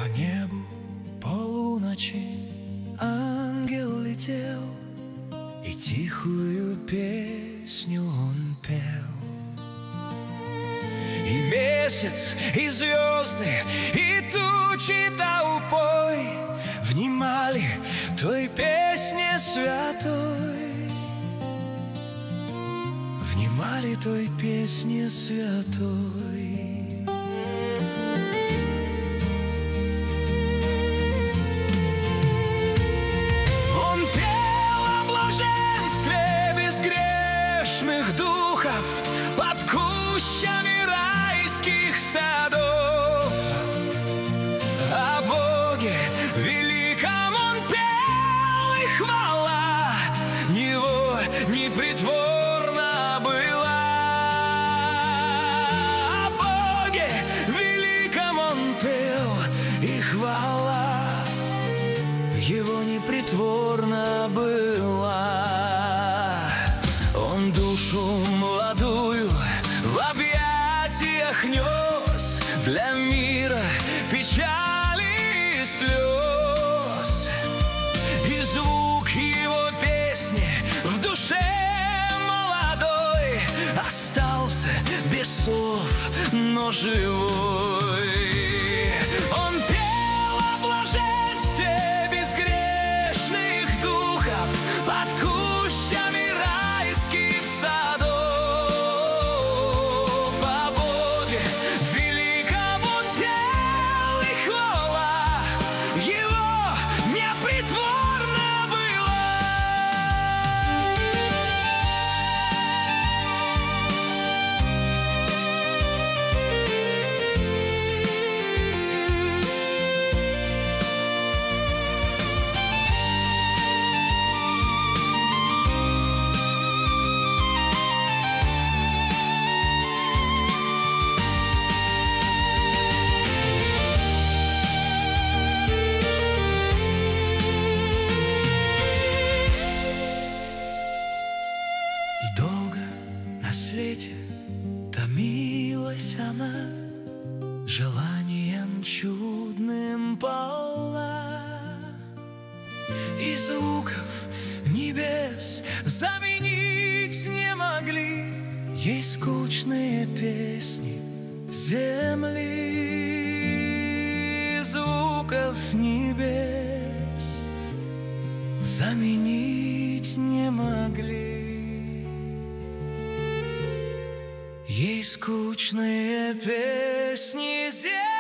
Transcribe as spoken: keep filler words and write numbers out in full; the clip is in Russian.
По небу полуночи ангел летел, и тихую песню он пел. И месяц, и звезды, и тучи толпой внимали той песне святой, внимали той песне святой. Он пел о блаженстве безгрешных духов под кущами райских садов. О Боге великом он пел, и хвала Его непритворна была. О Боге великом он пел, и хвала Его непритворна была. Он душу молодую в объятиях нес, для мира печали и слез. И звук его песни в душе молодой остался без слов, но живой. Он пел о блаженстве безгрешных духов под кущами райских садов. О Боге великом он пел, и хвала Его непритворна была. И долго на свете томилась она, желанием чудным полна, и звуков небес заменить не могли ей скучные песни земли. Звуков небес заменить не могли ей скучные песни земли.